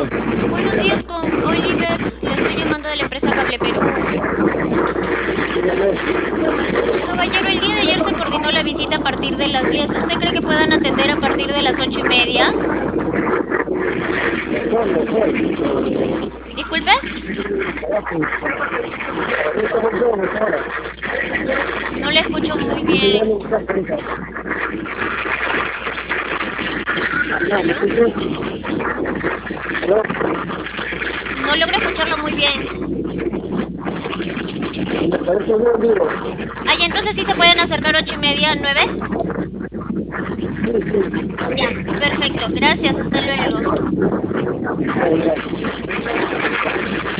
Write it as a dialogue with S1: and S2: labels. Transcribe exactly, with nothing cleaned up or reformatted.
S1: Buenos días con Oliver, le estoy llamando de la empresa Cable Perú. Caballero, el día de ayer se coordinó la visita a partir de las diez. ¿Usted cree que puedan atender a partir de las ocho y media? Disculpe. No le escucho muy bien. No logro escucharlo muy bien. Ay, entonces sí se pueden acercar ocho y media, nueve. Ya, perfecto. Gracias. Hasta luego.